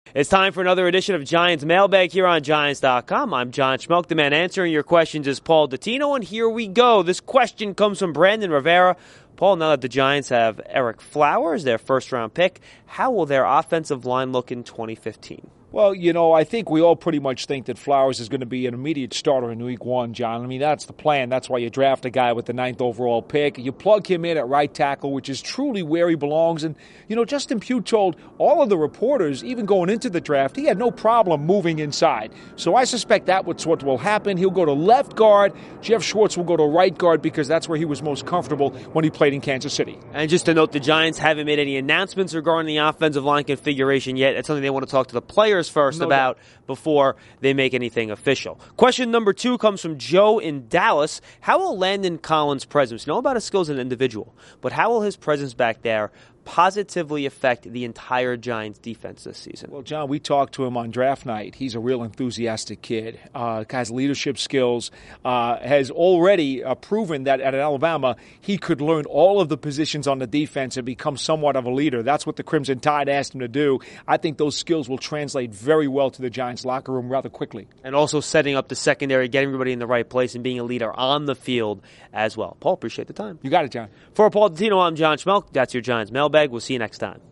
It's time for another edition of Giants Mailbag here on Giants.com. I'm John Schmelk. The man answering your questions is Paul Dottino, and here we go. This question comes from Brandon Rivera. Paul, now that the Giants have Eric Flowers, their first-round pick, how will their offensive line look in 2015? Well, I think we all pretty much think that Flowers is going to be an immediate starter in Week 1, John. I mean, that's the plan. That's why you draft a guy with the 9th overall pick. You plug him in at right tackle, which is truly where he belongs. And, Justin Pugh told all of the reporters, even going into the draft, he had no problem moving inside. So I suspect that's what will happen. He'll go to left guard. Jeff Schwartz will go to right guard because that's where he was most comfortable when he played in Kansas City. And just to note, the Giants haven't made any announcements regarding the offensive line configuration yet. It's something they want to talk to the players first about before they make anything official. Question number 2 comes from Joe in Dallas. How will Landon Collins' presence, know about his skills as an individual, but how will his presence back there positively affect the entire Giants defense this season? Well, John, we talked to him on draft night. He's a real enthusiastic kid. Has leadership skills, has already proven that at Alabama he could learn all of the positions on the defense and become somewhat of a leader. That's what the Crimson Tide asked him to do. I think those skills will translate very well to the Giants locker room rather quickly. And also setting up the secondary, getting everybody in the right place, and being a leader on the field as well. Paul, appreciate the time. You got it, John. For Paul Dottino, I'm John Schmelk. That's your Giants Mailbag. We'll see you next time.